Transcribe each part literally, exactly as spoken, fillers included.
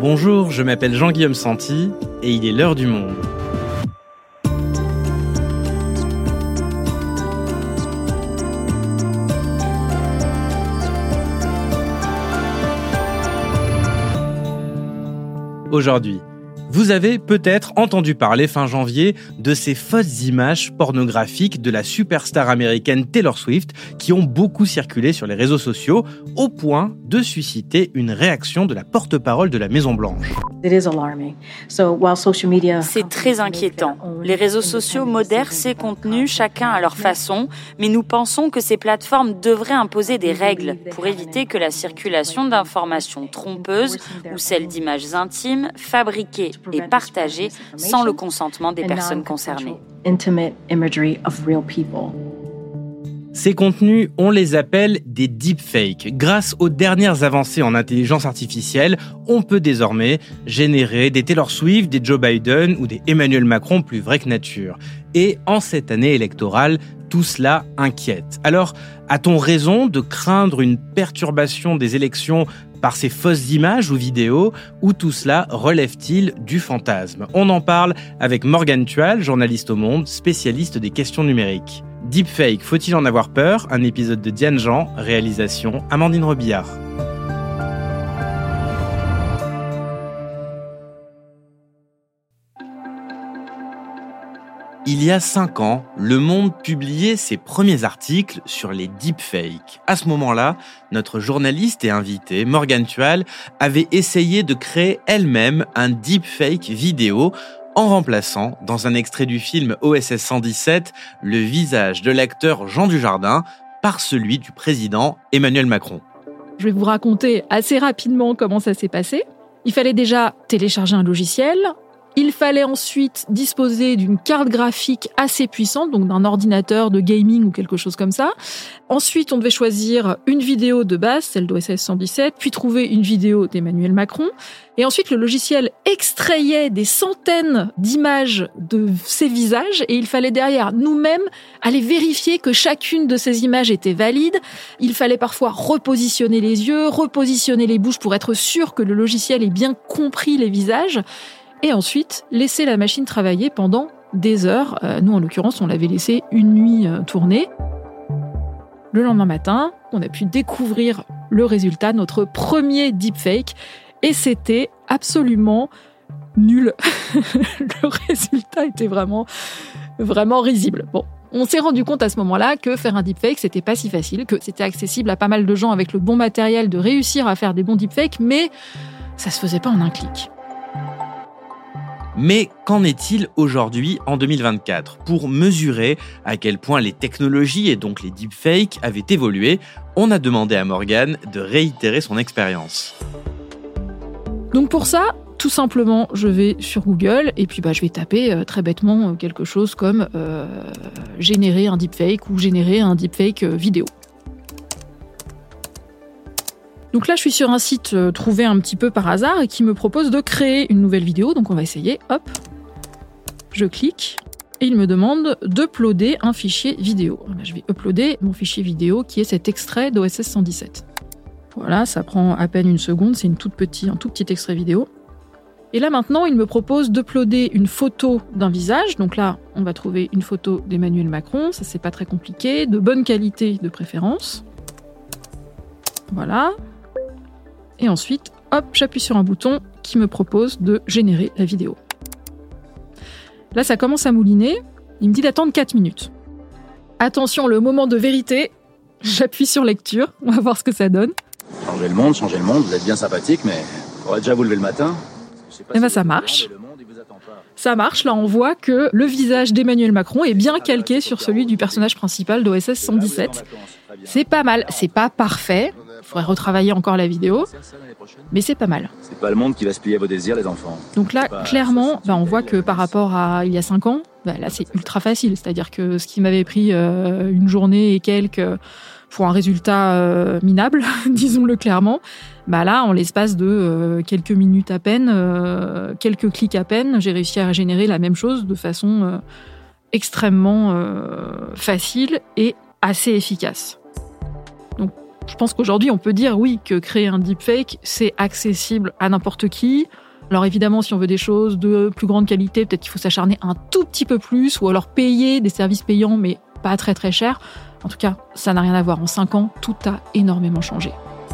Bonjour, je m'appelle Jean-Guillaume Santi et il est l'heure du monde. Aujourd'hui, vous avez peut-être entendu parler fin janvier de ces fausses images pornographiques de la superstar américaine Taylor Swift qui ont beaucoup circulé sur les réseaux sociaux au point de susciter une réaction de la porte-parole de la Maison-Blanche. C'est très inquiétant. Les réseaux sociaux modèrent ces contenus chacun à leur façon, mais nous pensons que ces plateformes devraient imposer des règles pour éviter que la circulation d'informations trompeuses ou celle d'images intimes, fabriquées et partagées sans le consentement des personnes concernées. Ces contenus, on les appelle des deepfakes. Grâce aux dernières avancées en intelligence artificielle, on peut désormais générer des Taylor Swift, des Joe Biden ou des Emmanuel Macron plus vrais que nature. Et en cette année électorale, tout cela inquiète. Alors, a-t-on raison de craindre une perturbation des élections par ces fausses images ou vidéos, ou tout cela relève-t-il du fantasme ? On en parle avec Morgane Tual, journaliste au Monde, spécialiste des questions numériques. Deepfake, faut-il en avoir peur ? Un épisode de Diane Jean, réalisation Amandine Robillard. Il y a cinq ans, Le Monde publiait ses premiers articles sur les deepfakes. À ce moment-là, notre journaliste et invitée, Morgane Tual, avait essayé de créer elle-même un deepfake vidéo en remplaçant, dans un extrait du film O S S cent dix-sept, le visage de l'acteur Jean Dujardin par celui du président Emmanuel Macron. Je vais vous raconter assez rapidement comment ça s'est passé. Il fallait déjà télécharger un logiciel. Il fallait ensuite disposer d'une carte graphique assez puissante, donc d'un ordinateur de gaming ou quelque chose comme ça. Ensuite, on devait choisir une vidéo de base, celle d'O S S cent dix-sept, puis trouver une vidéo d'Emmanuel Macron. Et ensuite, le logiciel extrayait des centaines d'images de ces visages et il fallait derrière nous-mêmes aller vérifier que chacune de ces images était valide. Il fallait parfois repositionner les yeux, repositionner les bouches pour être sûr que le logiciel ait bien compris les visages. Et ensuite, laisser la machine travailler pendant des heures. Euh, nous, en l'occurrence, on l'avait laissé une nuit euh, tourner. Le lendemain matin, on a pu découvrir le résultat, notre premier deepfake. Et c'était absolument nul. Le résultat était vraiment, vraiment risible. Bon, on s'est rendu compte à ce moment-là que faire un deepfake, c'était pas si facile, que c'était accessible à pas mal de gens avec le bon matériel de réussir à faire des bons deepfakes, mais ça se faisait pas en un clic. Mais qu'en est-il aujourd'hui en deux mille vingt-quatre ? Pour mesurer à quel point les technologies et donc les deepfakes avaient évolué, on a demandé à Morgane de réitérer son expérience. Donc pour ça, tout simplement, je vais sur Google et puis bah, je vais taper euh, très bêtement quelque chose comme euh, générer un deepfake ou générer un deepfake euh, vidéo. Donc là, je suis sur un site euh, trouvé un petit peu par hasard et qui me propose de créer une nouvelle vidéo. Donc on va essayer. Hop, je clique et il me demande d'uploader un fichier vidéo. Là, je vais uploader mon fichier vidéo qui est cet extrait d'O S S cent dix-sept. Voilà, ça prend à peine une seconde. C'est une toute petite, un tout petit extrait vidéo. Et là maintenant, il me propose d'uploader une photo d'un visage. Donc là, on va trouver une photo d'Emmanuel Macron. Ça, c'est pas très compliqué. De bonne qualité de préférence. Voilà. Et ensuite, hop, j'appuie sur un bouton qui me propose de générer la vidéo. Là, ça commence à mouliner. Il me dit d'attendre quatre minutes. Attention, le moment de vérité. J'appuie sur lecture. On va voir ce que ça donne. Changez le monde, changez le monde. Vous êtes bien sympathique, mais on va déjà vous lever le matin. Et ben ça marche. Ça marche. Là, on voit que le visage d'Emmanuel Macron est bien calqué sur celui du personnage principal d'O S S cent dix-sept. C'est pas mal. C'est pas parfait. Il faudrait retravailler encore la vidéo, mais c'est pas mal. C'est pas le monde qui va se plier à vos désirs, les enfants. Donc là, clairement, bah, on voit que par rapport à il y a cinq ans, bah, là, c'est ultra facile. C'est-à-dire que ce qui m'avait pris euh, une journée et quelques pour un résultat euh, minable, disons-le clairement, bah là, en l'espace de euh, quelques minutes à peine, euh, quelques clics à peine, j'ai réussi à générer la même chose de façon euh, extrêmement euh, facile et assez efficace. Donc, Je pense qu'aujourd'hui, on peut dire, oui, que créer un deepfake, c'est accessible à n'importe qui. Alors évidemment, si on veut des choses de plus grande qualité, peut-être qu'il faut s'acharner un tout petit peu plus, ou alors payer des services payants, mais pas très très cher. En tout cas, ça n'a rien à voir. En cinq ans, tout a énormément changé.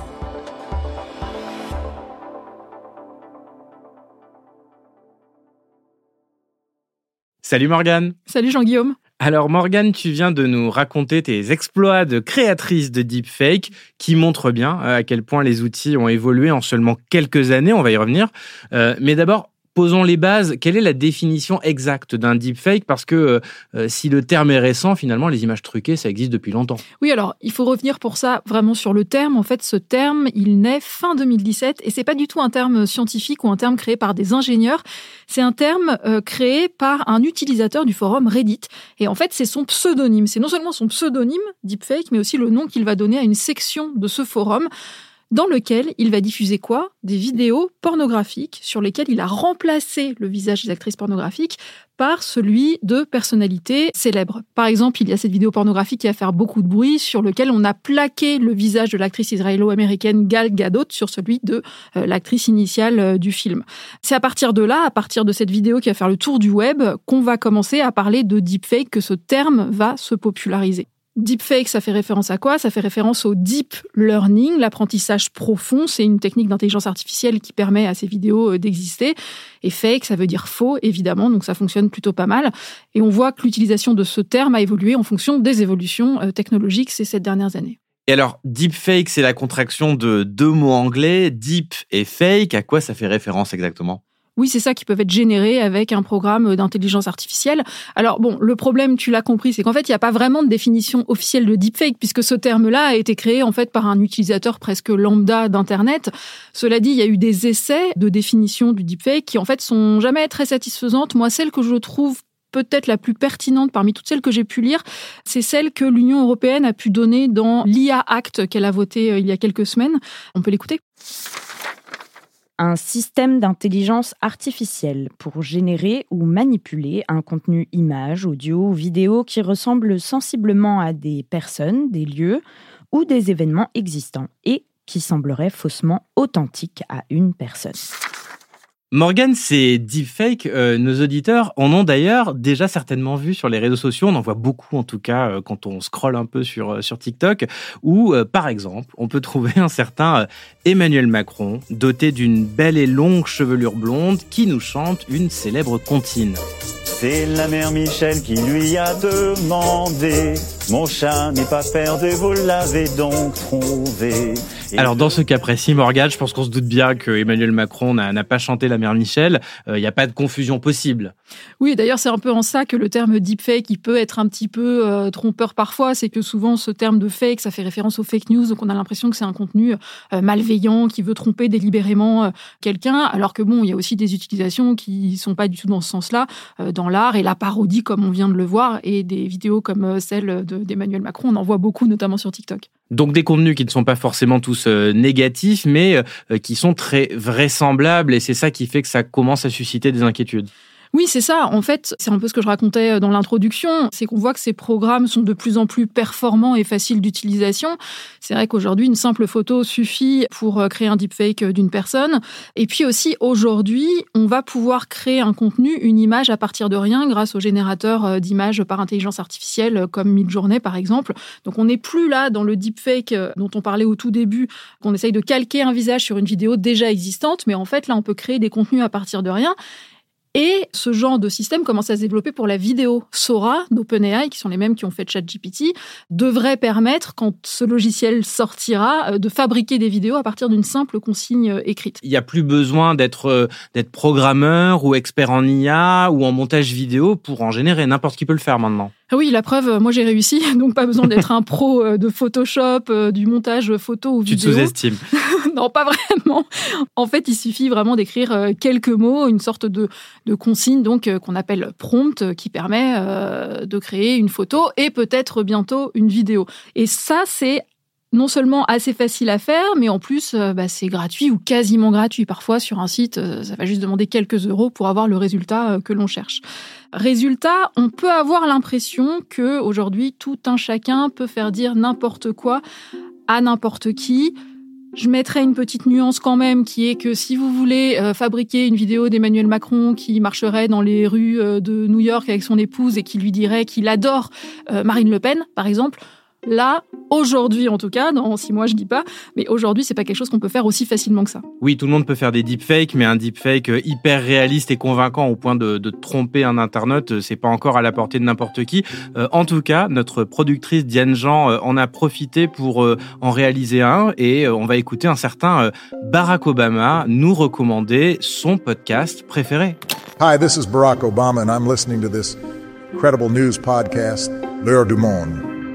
Salut Morgane. Salut Jean-Guillaume. Alors Morgane, tu viens de nous raconter tes exploits de créatrice de deepfake qui montrent bien à quel point les outils ont évolué en seulement quelques années, on va y revenir. Euh, mais d'abord, posons les bases. Quelle est la définition exacte d'un deepfake ? Parce que euh, si le terme est récent, finalement, les images truquées, ça existe depuis longtemps. Oui, alors, il faut revenir pour ça vraiment sur le terme. En fait, ce terme, il naît fin deux mille dix-sept et c'est pas du tout un terme scientifique ou un terme créé par des ingénieurs. C'est un terme euh, créé par un utilisateur du forum Reddit. Et en fait, c'est son pseudonyme. C'est non seulement son pseudonyme, deepfake, mais aussi le nom qu'il va donner à une section de ce forum, dans lequel il va diffuser quoi ? Des vidéos pornographiques sur lesquelles il a remplacé le visage des actrices pornographiques par celui de personnalités célèbres. Par exemple, il y a cette vidéo pornographique qui va faire beaucoup de bruit, sur lequel on a plaqué le visage de l'actrice israélo-américaine Gal Gadot sur celui de euh, l'actrice initiale euh, du film. C'est à partir de là, à partir de cette vidéo qui va faire le tour du web, qu'on va commencer à parler de deepfake, que ce terme va se populariser. Deepfake, ça fait référence à quoi ? Ça fait référence au deep learning, l'apprentissage profond. C'est une technique d'intelligence artificielle qui permet à ces vidéos d'exister. Et fake, ça veut dire faux, évidemment, donc ça fonctionne plutôt pas mal. Et on voit que l'utilisation de ce terme a évolué en fonction des évolutions technologiques ces sept dernières années. Et alors, deepfake, c'est la contraction de deux mots anglais, deep et fake. À quoi ça fait référence exactement ? Oui, c'est ça qui peut être généré avec un programme d'intelligence artificielle. Alors bon, le problème, tu l'as compris, c'est qu'en fait, il n'y a pas vraiment de définition officielle de deepfake, puisque ce terme-là a été créé en fait par un utilisateur presque lambda d'Internet. Cela dit, il y a eu des essais de définition du deepfake qui en fait sont jamais très satisfaisantes. Moi, celle que je trouve peut-être la plus pertinente parmi toutes celles que j'ai pu lire, c'est celle que l'Union européenne a pu donner dans l'I A Act qu'elle a voté il y a quelques semaines. On peut l'écouter ? Un système d'intelligence artificielle pour générer ou manipuler un contenu image, audio ou vidéo qui ressemble sensiblement à des personnes, des lieux ou des événements existants et qui semblerait faussement authentique à une personne. Morgane, ces deepfakes, euh, nos auditeurs en ont d'ailleurs déjà certainement vu sur les réseaux sociaux. On en voit beaucoup, en tout cas, euh, quand on scrolle un peu sur, euh, sur TikTok, où, euh, par exemple, on peut trouver un certain euh, Emmanuel Macron, doté d'une belle et longue chevelure blonde, qui nous chante une célèbre comptine. C'est la mère Michel qui lui a demandé « Mon chat n'est pas perdu, vous l'avez donc trouvé ?» Alors dans ce cas précis, Morgane, je pense qu'on se doute bien que Emmanuel Macron n'a, n'a pas chanté la mère Michel. Il euh, n'y a pas de confusion possible. Oui, d'ailleurs, c'est un peu en ça que le terme deepfake, il peut être un petit peu euh, trompeur parfois. C'est que souvent, ce terme de fake, ça fait référence aux fake news. Donc on a l'impression que c'est un contenu euh, malveillant, qui veut tromper délibérément euh, quelqu'un. Alors que bon, il y a aussi des utilisations qui sont pas du tout dans ce sens-là, euh, dans l'art et la parodie, comme on vient de le voir, et des vidéos comme celle de, d'Emmanuel Macron, on en voit beaucoup, notamment sur TikTok. Donc des contenus qui ne sont pas forcément tous euh, négatifs, mais euh, qui sont très vraisemblables, et c'est ça qui fait que ça commence à susciter des inquiétudes. Oui, c'est ça. En fait, c'est un peu ce que je racontais dans l'introduction, c'est qu'on voit que ces programmes sont de plus en plus performants et faciles d'utilisation. C'est vrai qu'aujourd'hui, une simple photo suffit pour créer un deepfake d'une personne. Et puis aussi, aujourd'hui, on va pouvoir créer un contenu, une image à partir de rien grâce au générateur d'images par intelligence artificielle comme Midjourney, par exemple. Donc, on n'est plus là dans le deepfake dont on parlait au tout début, qu'on essaye de calquer un visage sur une vidéo déjà existante. Mais en fait, là, on peut créer des contenus à partir de rien. Et ce genre de système commence à se développer pour la vidéo. Sora, d'OpenAI, qui sont les mêmes qui ont fait ChatGPT, devrait permettre, quand ce logiciel sortira, de fabriquer des vidéos à partir d'une simple consigne écrite. Il n'y a plus besoin d'être, d'être programmeur ou expert en I A ou en montage vidéo pour en générer. N'importe qui peut le faire maintenant. Oui, la preuve, moi j'ai réussi, donc pas besoin d'être un pro de Photoshop, du montage photo ou vidéo. Tu te sous-estimes. Non, pas vraiment. En fait, il suffit vraiment d'écrire quelques mots, une sorte de, de consigne donc qu'on appelle prompt, qui permet euh, de créer une photo et peut-être bientôt une vidéo. Et ça, c'est non seulement assez facile à faire, mais en plus, euh, bah, c'est gratuit ou quasiment gratuit. Parfois, sur un site, euh, ça va juste demander quelques euros pour avoir le résultat euh, que l'on cherche. Résultat, on peut avoir l'impression que aujourd'hui, tout un chacun peut faire dire n'importe quoi à n'importe qui. Je mettrai une petite nuance quand même, qui est que si vous voulez euh, fabriquer une vidéo d'Emmanuel Macron qui marcherait dans les rues euh, de New York avec son épouse et qui lui dirait qu'il adore euh, Marine Le Pen, par exemple, là, aujourd'hui en tout cas, dans six mois je dis pas, mais aujourd'hui c'est pas quelque chose qu'on peut faire aussi facilement que ça. Oui, tout le monde peut faire des deepfakes, mais un deepfake hyper réaliste et convaincant au point de, de tromper un internaute, c'est pas encore à la portée de n'importe qui. Euh, en tout cas, notre productrice Diane Jean euh, en a profité pour euh, en réaliser un, et euh, on va écouter un certain euh, Barack Obama nous recommander son podcast préféré. Hi, this is Barack Obama and I'm listening to this incredible news podcast, L'heure du monde.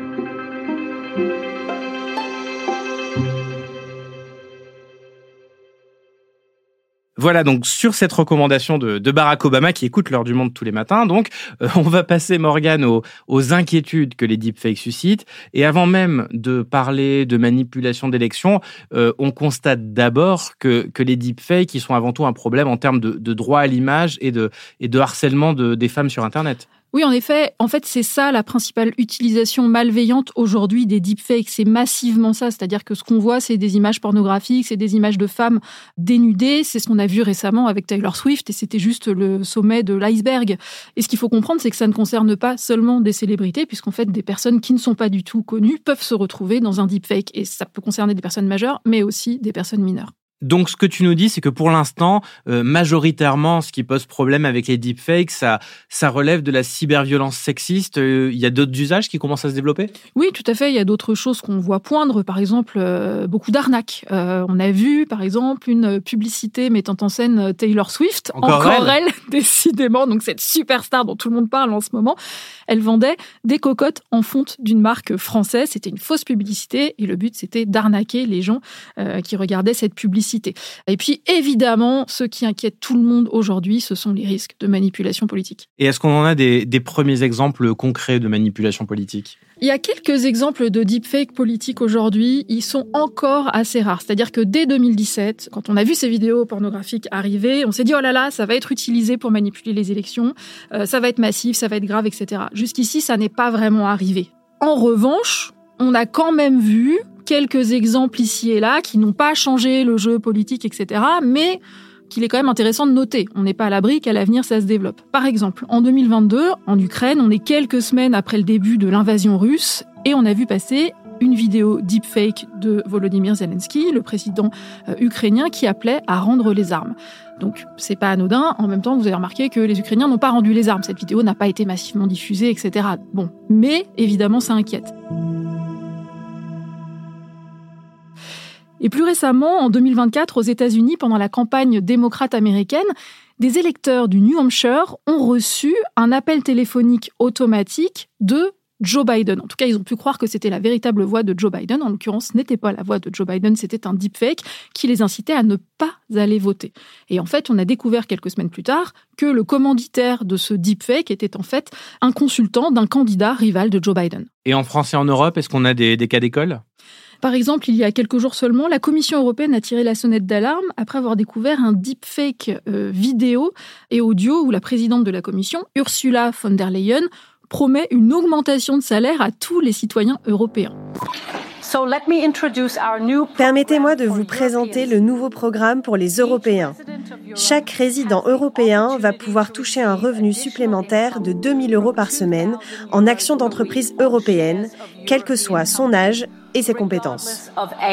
Voilà, donc sur cette recommandation de, de Barack Obama qui écoute l'heure du monde tous les matins, donc euh, on va passer, Morgane, aux, aux inquiétudes que les deepfakes suscitent. Et avant même de parler de manipulation d'élections, euh, on constate d'abord que, que les deepfakes, ils sont avant tout un problème en termes de, de droit à l'image et de, et de harcèlement de, des femmes sur Internet. Oui, en effet, en fait, c'est ça la principale utilisation malveillante aujourd'hui des deepfakes. C'est massivement ça, c'est-à-dire que ce qu'on voit, c'est des images pornographiques, c'est des images de femmes dénudées. C'est ce qu'on a vu récemment avec Taylor Swift et c'était juste le sommet de l'iceberg. Et ce qu'il faut comprendre, c'est que ça ne concerne pas seulement des célébrités, puisqu'en fait, des personnes qui ne sont pas du tout connues peuvent se retrouver dans un deepfake. Et ça peut concerner des personnes majeures, mais aussi des personnes mineures. Donc, ce que tu nous dis, c'est que pour l'instant, euh, majoritairement, ce qui pose problème avec les deepfakes, ça, ça relève de la cyberviolence sexiste. Il euh, y a d'autres usages qui commencent à se développer ? Oui, tout à fait. Il y a d'autres choses qu'on voit poindre. Par exemple, euh, beaucoup d'arnaques. Euh, on a vu, par exemple, une publicité mettant en scène Taylor Swift. Encore, Encore elle, elle, décidément. Donc, cette superstar dont tout le monde parle en ce moment. Elle vendait des cocottes en fonte d'une marque française. C'était une fausse publicité. Et le but, c'était d'arnaquer les gens euh, qui regardaient cette publicité. Et puis, évidemment, ce qui inquiète tout le monde aujourd'hui, ce sont les risques de manipulation politique. Et est-ce qu'on en a des, des premiers exemples concrets de manipulation politique ? Il y a quelques exemples de deepfake politiques aujourd'hui. Ils sont encore assez rares. C'est-à-dire que dès deux mille dix-sept, quand on a vu ces vidéos pornographiques arriver, on s'est dit « Oh là là, ça va être utilisé pour manipuler les élections, euh, ça va être massif, ça va être grave, et cetera » Jusqu'ici, ça n'est pas vraiment arrivé. En revanche, on a quand même vu quelques exemples ici et là qui n'ont pas changé le jeu politique, et cetera, mais qu'il est quand même intéressant de noter. On n'est pas à l'abri qu'à l'avenir, ça se développe. Par exemple, en deux mille vingt-deux, en Ukraine, on est quelques semaines après le début de l'invasion russe et on a vu passer une vidéo deepfake de Volodymyr Zelensky, le président euh, ukrainien, qui appelait à rendre les armes. Donc, c'est pas anodin. En même temps, vous avez remarqué que les Ukrainiens n'ont pas rendu les armes. Cette vidéo n'a pas été massivement diffusée, et cetera. Bon, mais évidemment, ça inquiète. Et plus récemment, en deux mille vingt-quatre, aux États-Unis, pendant la campagne démocrate américaine, des électeurs du New Hampshire ont reçu un appel téléphonique automatique de Joe Biden. En tout cas, ils ont pu croire que c'était la véritable voix de Joe Biden. En l'occurrence, ce n'était pas la voix de Joe Biden, c'était un deepfake qui les incitait à ne pas aller voter. Et en fait, on a découvert quelques semaines plus tard que le commanditaire de ce deepfake était en fait un consultant d'un candidat rival de Joe Biden. Et en France et en Europe, est-ce qu'on a des, des cas d'école ? Par exemple, il y a quelques jours seulement, la Commission européenne a tiré la sonnette d'alarme après avoir découvert un deepfake euh, vidéo et audio où la présidente de la Commission, Ursula von der Leyen, promet une augmentation de salaire à tous les citoyens européens. Permettez-moi de vous présenter le nouveau programme pour les Européens. Chaque résident européen va pouvoir toucher un revenu supplémentaire de deux mille euros par semaine en actions d'entreprise européennes, quel que soit son âge et ses compétences.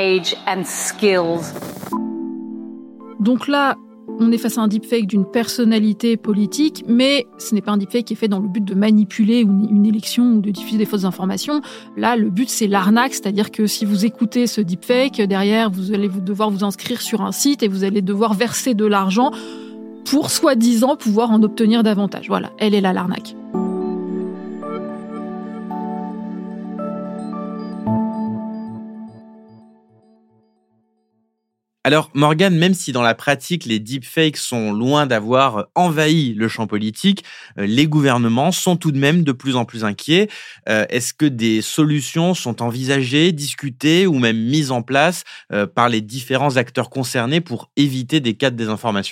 Donc là, on est face à un deepfake d'une personnalité politique, mais ce n'est pas un deepfake qui est fait dans le but de manipuler une élection ou de diffuser des fausses informations. Là, le but, c'est l'arnaque, c'est-à-dire que si vous écoutez ce deepfake, derrière, vous allez devoir vous inscrire sur un site et vous allez devoir verser de l'argent pour, soi-disant, pouvoir en obtenir davantage. Voilà, elle est là, l'arnaque. Alors, Morgane, même si dans la pratique, les deepfakes sont loin d'avoir envahi le champ politique, les gouvernements sont tout de même de plus en plus inquiets. Euh, est-ce que des solutions sont envisagées, discutées ou même mises en place euh, par les différents acteurs concernés pour éviter des cas de désinformation ?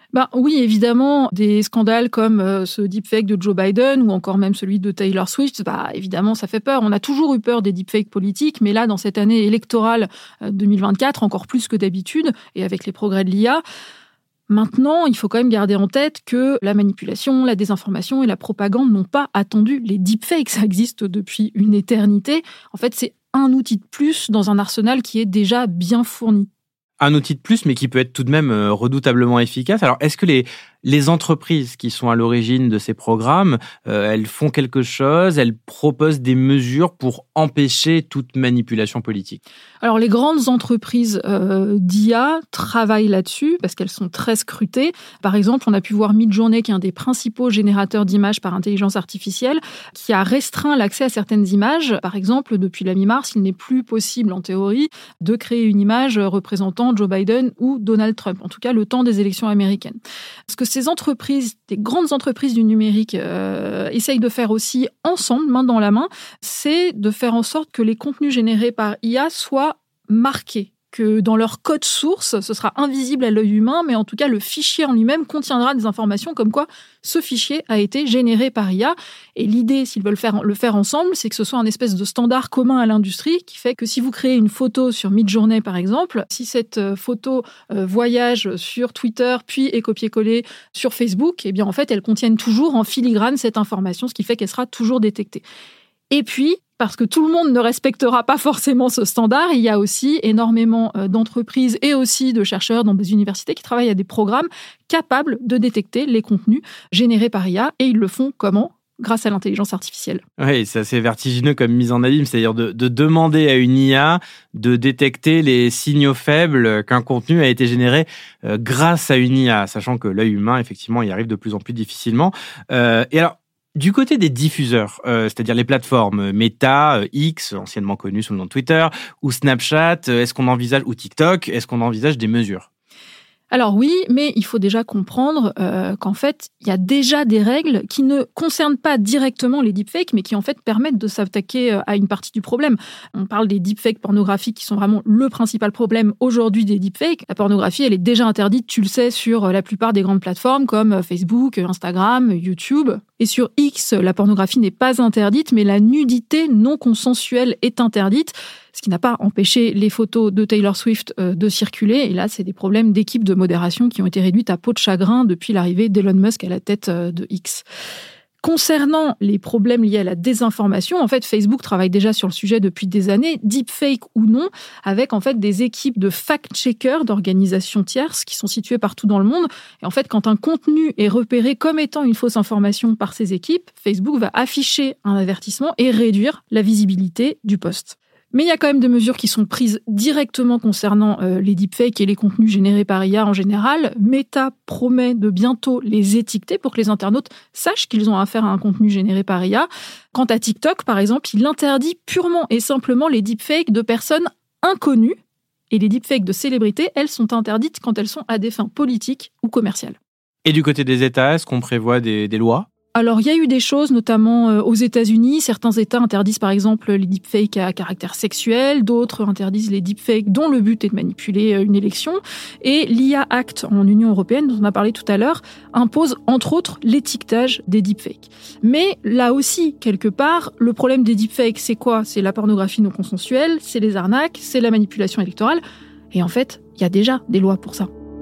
Ben oui, évidemment, des scandales comme euh, ce deepfake de Joe Biden ou encore même celui de Taylor Swift, bah, évidemment, ça fait peur. On a toujours eu peur des deepfakes politiques, mais là, dans cette année électorale euh, deux mille vingt-quatre, encore plus que d'habitude, et avec les progrès de l'I A, maintenant, il faut quand même garder en tête que la manipulation, la désinformation et la propagande n'ont pas attendu les deepfakes. Ça existe depuis une éternité. En fait, c'est un outil de plus dans un arsenal qui est déjà bien fourni. Un outil de plus, mais qui peut être tout de même redoutablement efficace. Alors, est-ce que les, les entreprises qui sont à l'origine de ces programmes, euh, elles font quelque chose, elles proposent des mesures pour empêcher toute manipulation politique? Alors, les grandes entreprises euh, d'I A travaillent là-dessus parce qu'elles sont très scrutées. Par exemple, on a pu voir Midjourney, qui est un des principaux générateurs d'images par intelligence artificielle, qui a restreint l'accès à certaines images. Par exemple, depuis la mi-mars, il n'est plus possible, en théorie, de créer une image représentant Joe Biden ou Donald Trump, en tout cas le temps des élections américaines. Ce que ces entreprises, des grandes entreprises du numérique, euh, essayent de faire aussi ensemble, main dans la main, c'est de faire en sorte que les contenus générés par I A soient marqués, que dans leur code source, ce sera invisible à l'œil humain, mais en tout cas, le fichier en lui-même contiendra des informations comme quoi ce fichier a été généré par I A. Et l'idée, s'ils veulent faire, le faire ensemble, c'est que ce soit un espèce de standard commun à l'industrie qui fait que si vous créez une photo sur Midjourney, par exemple, si cette photo euh, voyage sur Twitter puis est copiée-collée sur Facebook, eh bien, en fait, elle contient toujours en filigrane cette information, ce qui fait qu'elle sera toujours détectée. Et puis, parce que tout le monde ne respectera pas forcément ce standard, il y a aussi énormément d'entreprises et aussi de chercheurs dans des universités qui travaillent à des programmes capables de détecter les contenus générés par I A. Et ils le font comment ? Grâce à l'intelligence artificielle. Oui, c'est assez vertigineux comme mise en abîme, c'est-à-dire de, de demander à une I A de détecter les signaux faibles qu'un contenu a été généré euh, grâce à une I A, sachant que l'œil humain, effectivement, y arrive de plus en plus difficilement. Euh, et alors, du côté des diffuseurs, euh, c'est-à-dire les plateformes Meta, X, anciennement connues sous le nom de Twitter, ou Snapchat, est-ce qu'on envisage, ou TikTok, est-ce qu'on envisage des mesures ? Alors oui, mais il faut déjà comprendre euh, qu'en fait, il y a déjà des règles qui ne concernent pas directement les deepfakes, mais qui en fait permettent de s'attaquer à une partie du problème. On parle des deepfakes pornographiques qui sont vraiment le principal problème aujourd'hui des deepfakes. La pornographie, elle est déjà interdite, tu le sais, sur la plupart des grandes plateformes comme Facebook, Instagram, YouTube. Et sur X, la pornographie n'est pas interdite, mais la nudité non consensuelle est interdite, ce qui n'a pas empêché les photos de Taylor Swift de circuler. Et là, c'est des problèmes d'équipe de modération qui ont été réduites à peau de chagrin depuis l'arrivée d'Elon Musk à la tête de X. Concernant les problèmes liés à la désinformation, en fait, Facebook travaille déjà sur le sujet depuis des années, deepfake ou non, avec en fait des équipes de fact-checkers d'organisations tierces qui sont situées partout dans le monde. Et en fait, quand un contenu est repéré comme étant une fausse information par ces équipes, Facebook va afficher un avertissement et réduire la visibilité du post. Mais il y a quand même des mesures qui sont prises directement concernant euh, les deepfakes et les contenus générés par I A en général. Meta promet de bientôt les étiqueter pour que les internautes sachent qu'ils ont affaire à un contenu généré par I A. Quant à TikTok, par exemple, il interdit purement et simplement les deepfakes de personnes inconnues. Et les deepfakes de célébrités, elles sont interdites quand elles sont à des fins politiques ou commerciales. Et du côté des États, est-ce qu'on prévoit des, des lois ? Alors, il y a eu des choses, notamment euh, aux États-Unis. Certains États interdisent, par exemple, les deepfakes à caractère sexuel. D'autres interdisent les deepfakes dont le but est de manipuler euh, une élection. Et l'I A Act en Union européenne, dont on a parlé tout à l'heure, impose, entre autres, l'étiquetage des deepfakes. Mais là aussi, quelque part, le problème des deepfakes, c'est quoi ? C'est la pornographie non consensuelle, c'est les arnaques, c'est la manipulation électorale. Et en fait, il y a déjà des lois pour ça.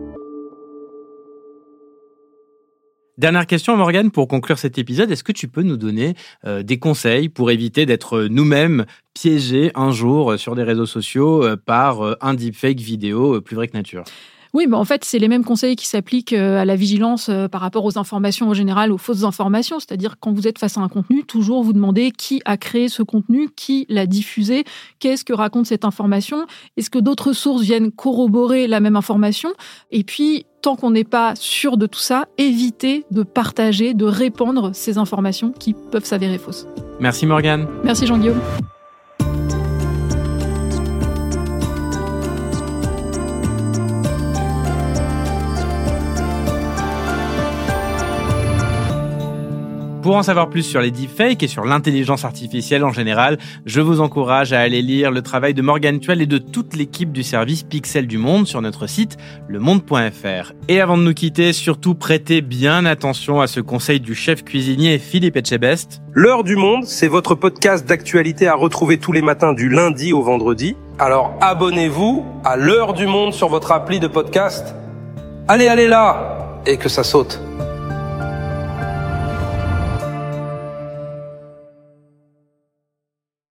Dernière question, Morgane, pour conclure cet épisode, est-ce que tu peux nous donner euh, des conseils pour éviter d'être nous-mêmes piégés un jour sur des réseaux sociaux euh, par euh, un deepfake vidéo euh, plus vrai que nature ? Oui, bah en fait, c'est les mêmes conseils qui s'appliquent à la vigilance par rapport aux informations en général, aux fausses informations. C'est-à-dire, quand vous êtes face à un contenu, toujours vous demandez qui a créé ce contenu, qui l'a diffusé, qu'est-ce que raconte cette information, est-ce que d'autres sources viennent corroborer la même information ? Et puis, tant qu'on n'est pas sûr de tout ça, évitez de partager, de répandre ces informations qui peuvent s'avérer fausses. Merci Morgane. Merci Jean-Guillaume. Pour en savoir plus sur les deepfakes et sur l'intelligence artificielle en général, je vous encourage à aller lire le travail de Morgane Tuelle et de toute l'équipe du service Pixel du Monde sur notre site le monde point f r. Et avant de nous quitter, surtout prêtez bien attention à ce conseil du chef cuisinier Philippe Etchebest. L'heure du monde, c'est votre podcast d'actualité à retrouver tous les matins du lundi au vendredi. Alors abonnez-vous à l'heure du monde sur votre appli de podcast. Allez, allez là, et que ça saute.